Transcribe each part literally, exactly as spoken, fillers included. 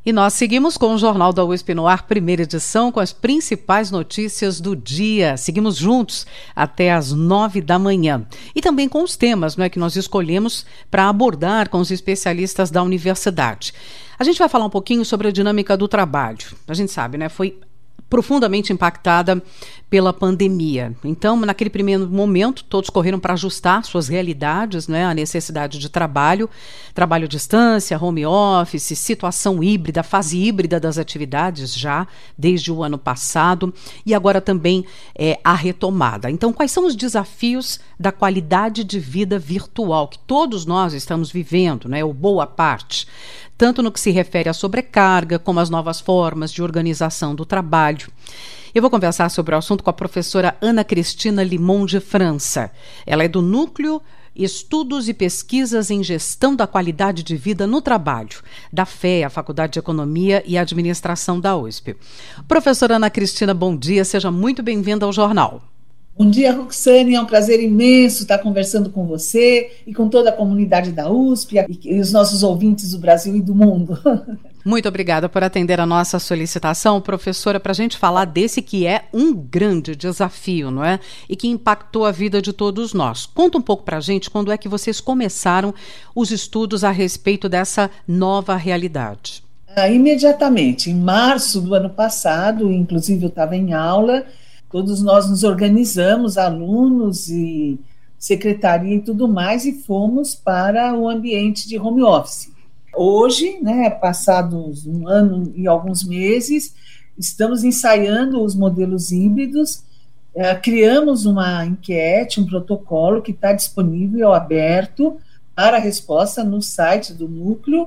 E nós seguimos com o Jornal da U S P no ar, primeira edição, com as principais notícias do dia. Seguimos juntos até às nove da manhã. E também com os temas, não é, que nós escolhemos para abordar com os especialistas da universidade. A gente vai falar um pouquinho sobre a dinâmica do trabalho. A gente sabe, né, foi profundamente impactada pela pandemia. Então, naquele primeiro momento, todos correram para ajustar suas realidades, né, a necessidade de trabalho, trabalho à distância, home office, situação híbrida, fase híbrida das atividades já desde o ano passado e agora também é, a retomada. Então, quais são os desafios da qualidade de vida virtual que todos nós estamos vivendo, né, ou boa parte, tanto no que se refere à sobrecarga, como às novas formas de organização do trabalho. Eu vou conversar sobre o assunto com a professora Ana Cristina Limon de França. Ela é do Núcleo Estudos e Pesquisas em Gestão da Qualidade de Vida no Trabalho, da F E A, a Faculdade de Economia e Administração da U S P. Professora Ana Cristina, bom dia, seja muito bem-vinda ao jornal. Bom dia, Roxane, é um prazer imenso estar conversando com você e com toda a comunidade da U S P e os nossos ouvintes do Brasil e do mundo. Muito obrigada por atender a nossa solicitação, professora, para a gente falar desse que é um grande desafio, não é? E que impactou a vida de todos nós. Conta um pouco para a gente quando é que vocês começaram os estudos a respeito dessa nova realidade. Ah, imediatamente, em março do ano passado, inclusive eu estava em aula, todos nós nos organizamos, alunos e secretaria e tudo mais, e fomos para o ambiente de home office. Hoje, né, passados um ano e alguns meses, estamos ensaiando os modelos híbridos, eh, criamos uma enquete, um protocolo que está disponível, aberto, para resposta no site do Núcleo,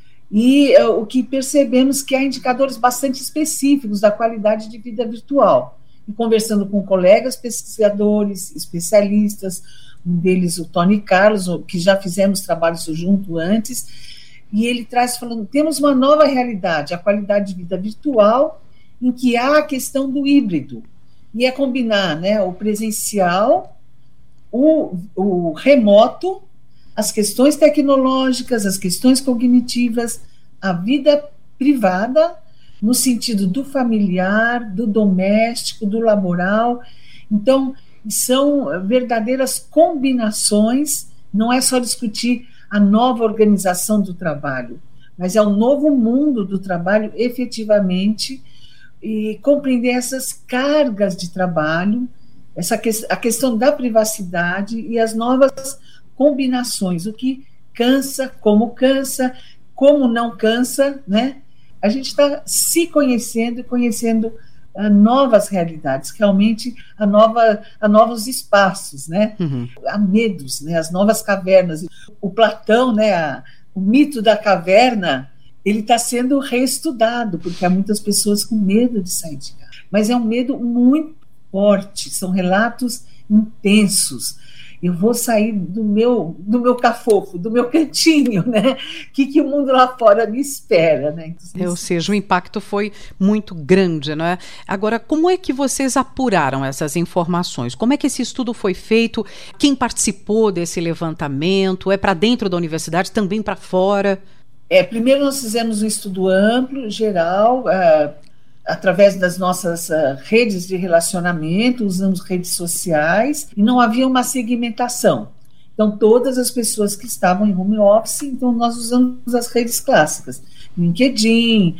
e eh, o que percebemos que há indicadores bastante específicos da qualidade de vida virtual. E conversando com colegas pesquisadores, especialistas, um deles o Tony Carlos, que já fizemos trabalhos junto antes, e ele traz falando, temos uma nova realidade, a qualidade de vida virtual, em que há a questão do híbrido, e é combinar, né, o presencial, o, o remoto, as questões tecnológicas, as questões cognitivas, a vida privada, no sentido do familiar, do doméstico, do laboral. Então, são verdadeiras combinações, não é só discutir a nova organização do trabalho, mas é o novo mundo do trabalho efetivamente, e compreender essas cargas de trabalho, essa que, a questão da privacidade e as novas combinações, o que cansa, como cansa, como não cansa, né? A gente está se conhecendo e conhecendo uh, novas realidades, realmente a, nova, a novos espaços, né? Uhum. Há medos, né? As novas cavernas. O Platão, né? A, o mito da caverna, ele está sendo reestudado, porque há muitas pessoas com medo de sair de casa. Mas é um medo muito forte, são relatos intensos. Eu vou sair do meu, do meu cafofo, do meu cantinho, né? O que, que o mundo lá fora me espera, né? Então, ou seja, o impacto foi muito grande, não é? Agora, como é que vocês apuraram essas informações? Como é que esse estudo foi feito? Quem participou desse levantamento? É para dentro da universidade, também para fora? É, primeiro nós fizemos um estudo amplo, geral, uh, através das nossas uh, redes de relacionamento, usamos redes sociais, e não havia uma segmentação. Então, todas as pessoas que estavam em home office, então nós usamos as redes clássicas, LinkedIn,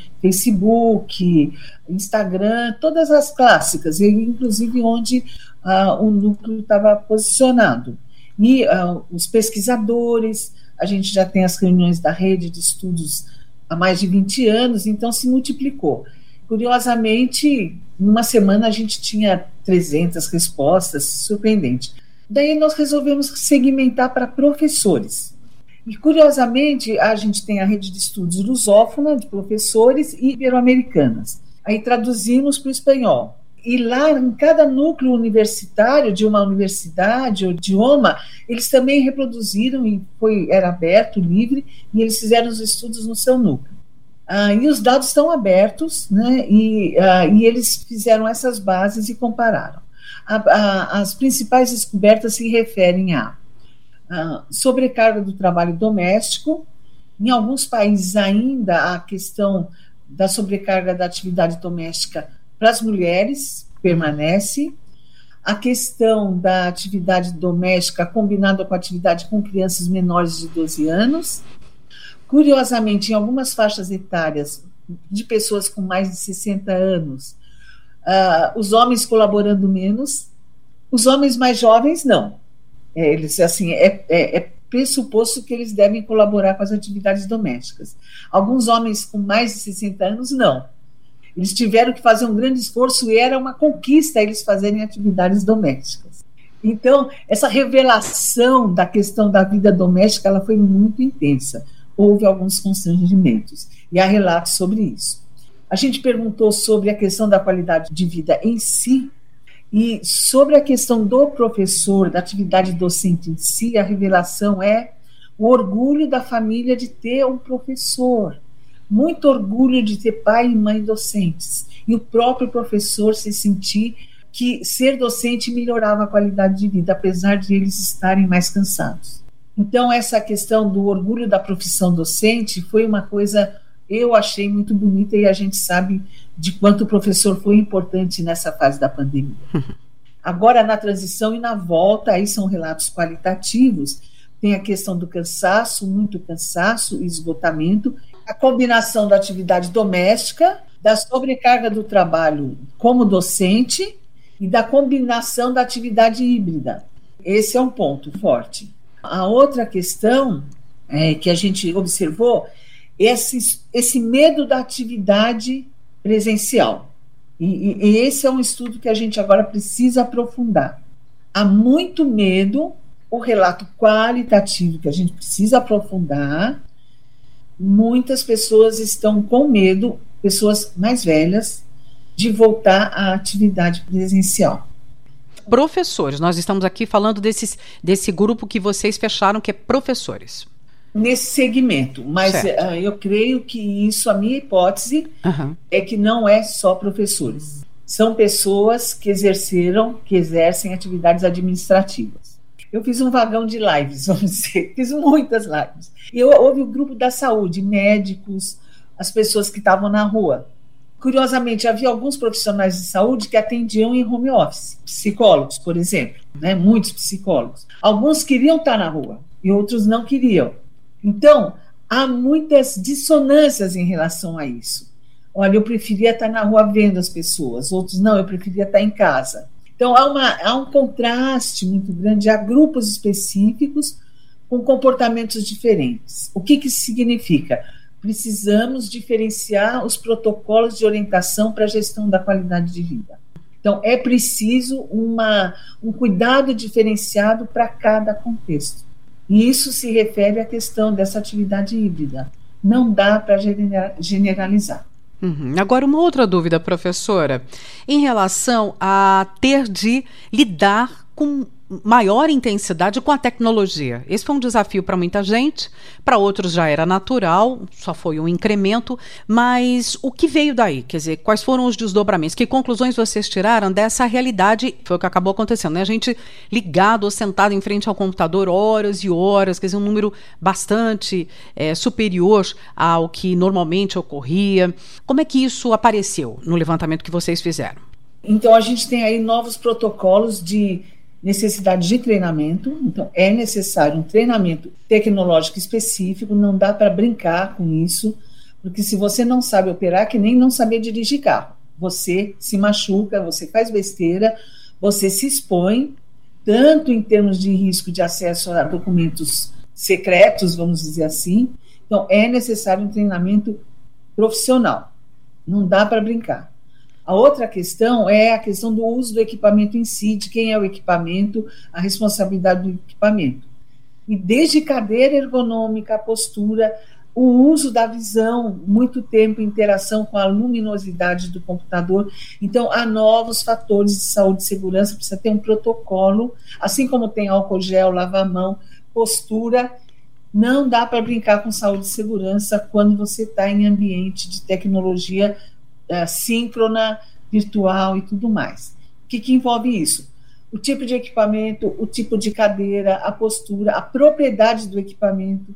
Facebook, Instagram, todas as clássicas, e inclusive onde uh, o núcleo estava posicionado. E uh, os pesquisadores, a gente já tem as reuniões da rede de estudos há mais de vinte anos, então se multiplicou. Curiosamente, numa semana a gente tinha trezentas respostas, surpreendente. Daí nós resolvemos segmentar para professores. E, curiosamente, a gente tem a rede de estudos lusófona, de professores e ibero-americanas. Aí traduzimos para o espanhol. E lá, em cada núcleo universitário de uma universidade ou idioma, eles também reproduziram, e foi, era aberto, livre, e eles fizeram os estudos no seu núcleo. Ah, e os dados estão abertos, né, e, ah, e eles fizeram essas bases e compararam. A, a, as principais descobertas se referem a, a sobrecarga do trabalho doméstico, Em alguns países ainda a questão da sobrecarga da atividade doméstica para as mulheres permanece. A questão da atividade doméstica combinada com a atividade com crianças menores de doze anos. Curiosamente, em algumas faixas etárias de pessoas com mais de sessenta anos, uh, os homens colaborando menos, os homens mais jovens não. É, eles, assim, é, é, é pressuposto que eles devem colaborar com as atividades domésticas. Alguns homens com mais de sessenta anos, não. Eles tiveram que fazer um grande esforço e era uma conquista eles fazerem atividades domésticas. Então, essa revelação da questão da vida doméstica, ela foi muito intensa. Houve alguns constrangimentos e há relatos sobre isso. A gente perguntou sobre a questão da qualidade de vida em si e sobre a questão do professor, da atividade docente em si, a revelação é o orgulho da família de ter um professor, muito orgulho de ter pai e mãe docentes, e o próprio professor se sentir que ser docente melhorava a qualidade de vida, apesar de eles estarem mais cansados. Então, essa questão do orgulho da profissão docente foi uma coisa, eu achei muito bonita, e a gente sabe de quanto o professor foi importante nessa fase da pandemia. Agora, na transição e na volta, aí são relatos qualitativos, tem a questão do cansaço, muito cansaço e esgotamento, a combinação da atividade doméstica, da sobrecarga do trabalho como docente e da combinação da atividade híbrida. Esse é um ponto forte. A outra questão é, que a gente observou, esse, esse medo da atividade presencial. E, e esse é um estudo que a gente agora precisa aprofundar. Há muito medo, o relato qualitativo que a gente precisa aprofundar. Muitas pessoas estão com medo, pessoas mais velhas, de voltar à atividade presencial. Professores, nós estamos aqui falando desses, desse grupo que vocês fecharam, que é professores. Nesse segmento, mas uh, eu creio que isso, a minha hipótese, uhum. é que não é só professores. São pessoas que exerceram, que exercem atividades administrativas. Eu fiz um vagão de lives, vamos dizer, fiz muitas lives. E eu, houve o grupo da saúde, médicos, as pessoas que estavam na rua. Curiosamente, havia alguns profissionais de saúde que atendiam em home office, psicólogos, por exemplo, né? Muitos psicólogos. Alguns queriam estar na rua e outros não queriam. Então, há muitas dissonâncias em relação a isso. Olha, eu preferia estar na rua vendo as pessoas, outros não, eu preferia estar em casa. Então, há, uma, há um contraste muito grande, há grupos específicos com comportamentos diferentes. O que, que isso significa? Precisamos diferenciar os protocolos de orientação para a gestão da qualidade de vida. Então, é preciso uma, um cuidado diferenciado para cada contexto. E isso se refere à questão dessa atividade híbrida. Não dá para generalizar. Uhum. Agora, uma outra dúvida, professora, em relação a ter de lidar com maior intensidade com a tecnologia. Esse foi um desafio para muita gente, para outros já era natural, só foi um incremento, mas o que veio daí? Quer dizer, quais foram os desdobramentos? Que conclusões vocês tiraram dessa realidade? Foi o que acabou acontecendo, né? A gente ligado ou sentado em frente ao computador horas e horas, quer dizer, um número bastante é, superior ao que normalmente ocorria. Como é que isso apareceu no levantamento que vocês fizeram? Então, a gente tem aí novos protocolos de necessidade de treinamento, então é necessário um treinamento tecnológico específico, não dá para brincar com isso, porque se você não sabe operar, que nem não saber dirigir carro, você se machuca, você faz besteira, você se expõe, tanto em termos de risco de acesso a documentos secretos, vamos dizer assim, então é necessário um treinamento profissional, não dá para brincar. A outra questão é a questão do uso do equipamento em si, de quem é o equipamento, a responsabilidade do equipamento. E desde cadeira ergonômica, a postura, o uso da visão, muito tempo, interação com a luminosidade do computador. Então, há novos fatores de saúde e segurança, precisa ter um protocolo, assim como tem álcool gel, lavar a mão, postura. Não dá para brincar com saúde e segurança quando você está em ambiente de tecnologia Uh, síncrona, virtual e tudo mais. O que, que envolve isso? O tipo de equipamento, o tipo de cadeira, a postura, a propriedade do equipamento.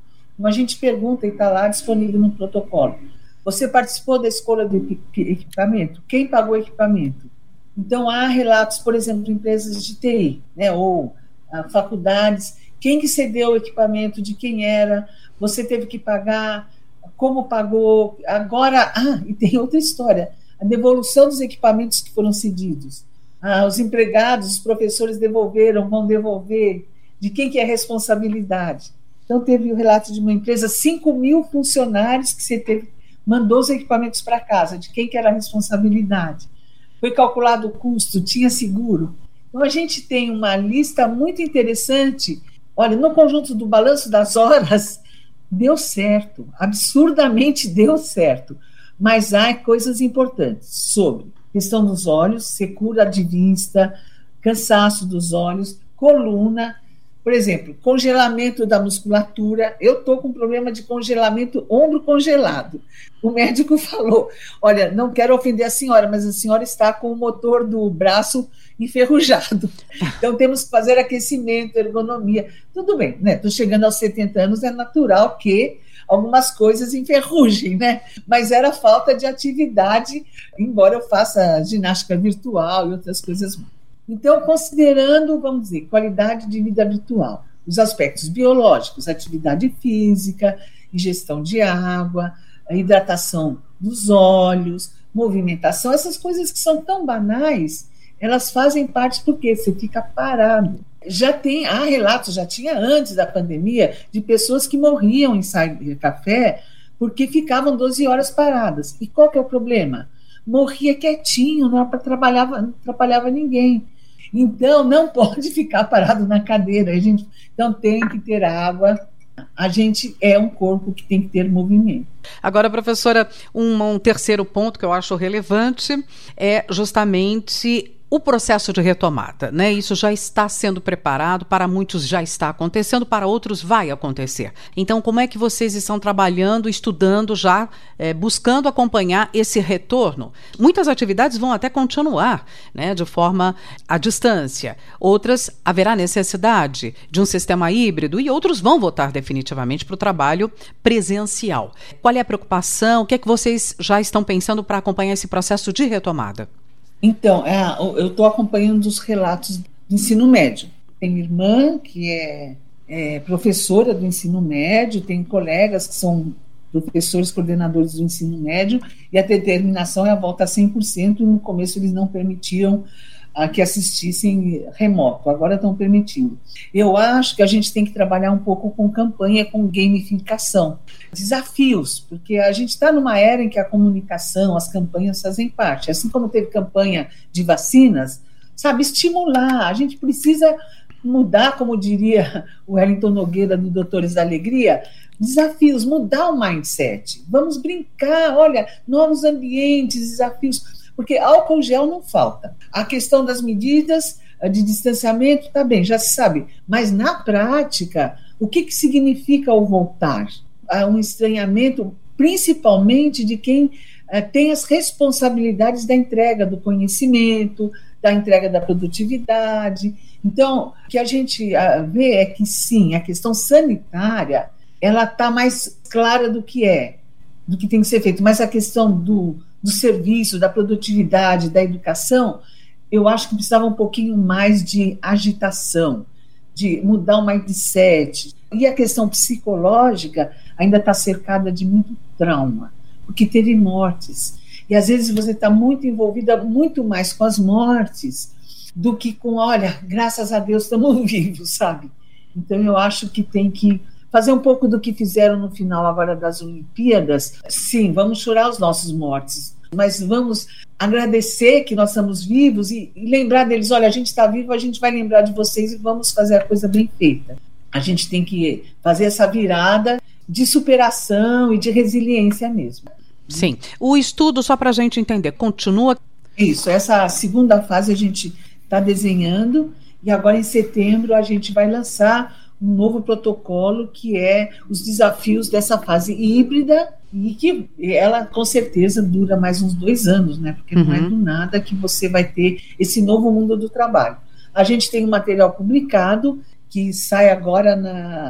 Como a gente pergunta e está lá disponível no protocolo. Você participou da escolha do equipamento? Quem pagou o equipamento? Então, há relatos, por exemplo, de empresas de T I, né, ou ah, faculdades, quem que cedeu o equipamento, de quem era, você teve que pagar, como pagou. Agora, ah, e tem outra história, a devolução dos equipamentos que foram cedidos. Ah, os empregados, os professores devolveram, vão devolver, de quem que é a responsabilidade. Então, teve o relato de uma empresa, cinco mil funcionários que você teve, mandou os equipamentos para casa, de quem que era a responsabilidade. Foi calculado o custo, tinha seguro. Então, a gente tem uma lista muito interessante. Olha, no conjunto do balanço das horas, deu certo, absurdamente deu certo. Mas há coisas importantes sobre questão dos olhos, secura de vista, cansaço dos olhos, coluna. Por exemplo, congelamento da musculatura. Eu estou com problema de congelamento, ombro congelado. O médico falou, olha, não quero ofender a senhora, mas a senhora está com o motor do braço enferrujado. Então, temos que fazer aquecimento, ergonomia. Tudo bem, né? Estou chegando aos setenta anos, é natural que algumas coisas enferrujem, né? Mas era falta de atividade, embora eu faça ginástica virtual e outras coisas mais. Então, considerando, vamos dizer, qualidade de vida virtual, os aspectos biológicos, atividade física, ingestão de água, a hidratação dos olhos, movimentação, essas coisas que são tão banais, elas fazem parte porque você fica parado. Já tem, há relatos, já tinha antes da pandemia, de pessoas que morriam em cybercafé porque ficavam doze horas paradas. E qual que é o problema? Morria quietinho, não atrapalhava, não atrapalhava ninguém. Então, não pode ficar parado na cadeira. A gente, então, tem que ter água. A gente é um corpo que tem que ter movimento. Agora, professora, um, um terceiro ponto que eu acho relevante é justamente o processo de retomada, né? Isso já está sendo preparado, para muitos já está acontecendo, para outros vai acontecer. Então, como é que vocês estão trabalhando, estudando já, é, buscando acompanhar esse retorno? Muitas atividades vão até continuar, né, de forma à distância. Outras, haverá necessidade de um sistema híbrido e outros vão voltar definitivamente para o trabalho presencial. Qual é a preocupação? O que é que vocês já estão pensando para acompanhar esse processo de retomada? Então, é, eu estou acompanhando os relatos do ensino médio. Tem irmã que é, é professora do ensino médio, tem colegas que são professores coordenadores do ensino médio, e a determinação é a volta a cem por cento. No começo eles não permitiam ah, que assistissem remoto, agora estão permitindo. Eu acho que a gente tem que trabalhar um pouco com campanha, com gamificação. Desafios, porque a gente está numa era em que a comunicação, as campanhas fazem parte. Assim como teve campanha de vacinas, sabe, estimular. A gente precisa mudar, como diria o Wellington Nogueira, do Doutores da Alegria, desafios, mudar o mindset. Vamos brincar, olha, novos ambientes, desafios, porque álcool gel não falta. A questão das medidas de distanciamento, tá bem, já se sabe, mas na prática, o que, que significa o voltar? Há um estranhamento, principalmente de quem uh, tem as responsabilidades da entrega do conhecimento, da entrega da produtividade. Então, o que a gente uh, vê é que, sim, a questão sanitária, ela está mais clara do que é, do que tem que ser feito, mas a questão do, do serviço, da produtividade, da educação, eu acho que precisava um pouquinho mais de agitação, de mudar o mindset. E a questão psicológica ainda está cercada de muito trauma, porque teve mortes. E às vezes você está muito envolvida, muito mais com as mortes, do que com, olha, graças a Deus estamos vivos, sabe? Então eu acho que tem que fazer um pouco do que fizeram no final agora das Olimpíadas. Sim, vamos chorar os nossos mortos, mas vamos agradecer que nós estamos vivos e, e lembrar deles, olha, a gente está vivo, a gente vai lembrar de vocês e vamos fazer a coisa bem feita. A gente tem que fazer essa virada de superação e de resiliência mesmo. Sim. O estudo, só para a gente entender, continua? Isso, essa segunda fase a gente está desenhando e agora em setembro a gente vai lançar um novo protocolo que é os desafios dessa fase híbrida e que ela com certeza dura mais uns dois anos, né? Porque uhum. não é do nada que você vai ter esse novo mundo do trabalho. A gente tem um material publicado que sai agora na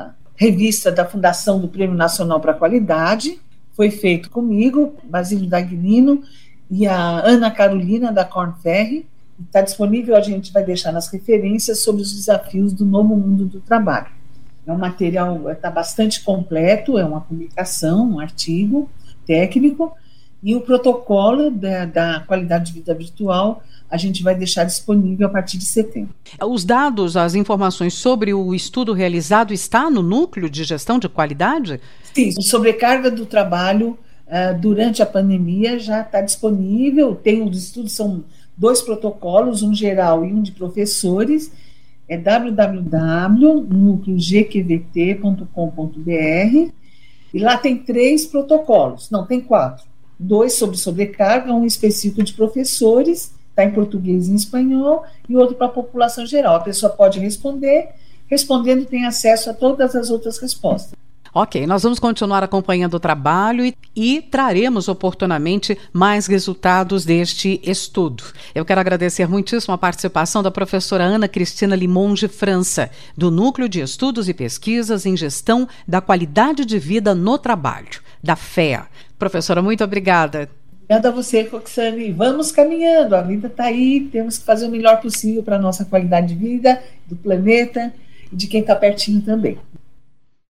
revista da Fundação do Prêmio Nacional para a Qualidade. Foi feito comigo, Basílio Dagnino e a Ana Carolina da Korn Ferry. Está disponível, a gente vai deixar nas referências sobre os desafios do novo mundo do trabalho. É um material, está bastante completo, é uma publicação, um artigo técnico, e o protocolo da, da qualidade de vida virtual a gente vai deixar disponível a partir de setembro. Os dados, as informações sobre o estudo realizado está no núcleo de gestão de qualidade? Sim, a sobrecarga do trabalho uh, durante a pandemia já está disponível. Tem os estudos, são dois protocolos, um geral e um de professores. É w w w ponto núcleo g q v t ponto com ponto b r e lá tem três protocolos, não, tem quatro. Dois sobre sobrecarga, um específico de professores, está em português e em espanhol, e outro para a população geral. A pessoa pode responder, respondendo tem acesso a todas as outras respostas. Ok, nós vamos continuar acompanhando o trabalho e, e traremos oportunamente mais resultados deste estudo. Eu quero agradecer muitíssimo a participação da professora Ana Cristina Limonge França, do Núcleo de Estudos e Pesquisas em Gestão da Qualidade de Vida no Trabalho, da F E A. Professora, muito obrigada. Obrigada a você, Roxane. Vamos caminhando, a vida está aí, temos que fazer o melhor possível para a nossa qualidade de vida, do planeta e de quem está pertinho também.